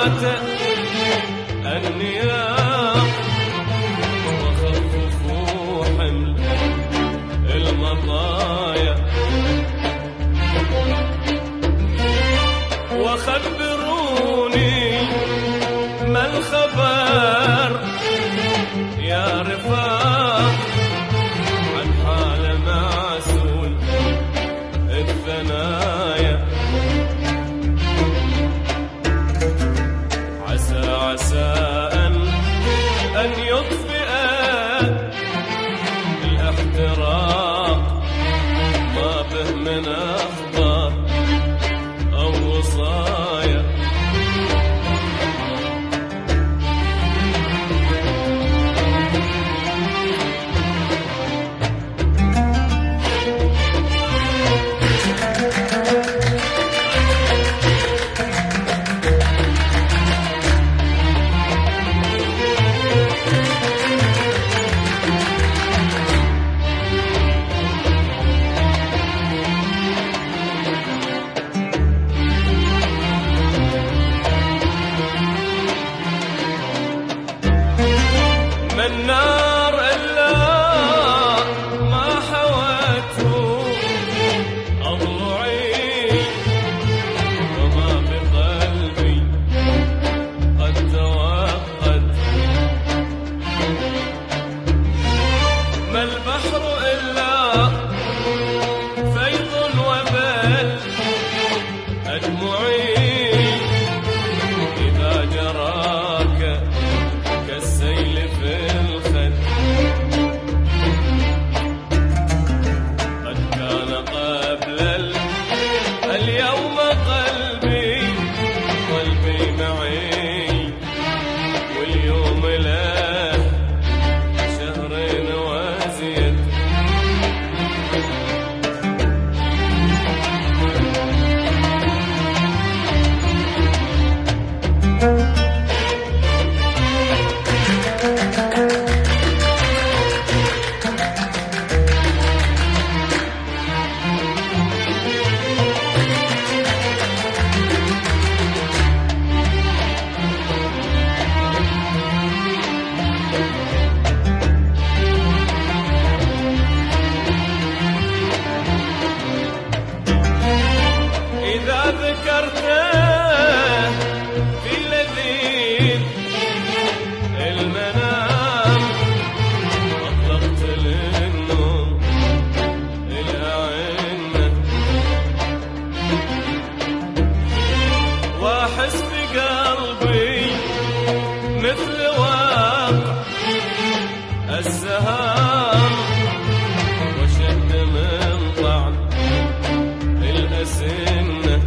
فات النيام وخففوا حمل المطايا وخبروني ما الخبر يا رفاق عن حال معسول الثنايا. عسى أن يطفئ الاحتراق ما به من أخبار أو وصايا. النار إلا ما حوته أضلعي وما بقلبي قد توقد. ما البحر إلا فيض وبل أدمعي إذا جراك كالسيل في الخد. قد كان قبل اليوم قلبي معي واليوم له شهرين وازيد. إذا ذكرته في لذيذ المنام أطلقت للنوم الأعنة وأحس بقلبي مثل واقع السهام وشد من طعن الأسنة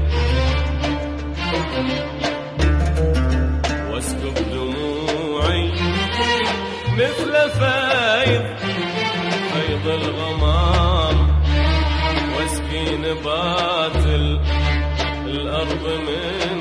واسكب دموعي مثل فيض الغمام واسقي نبات الأرض من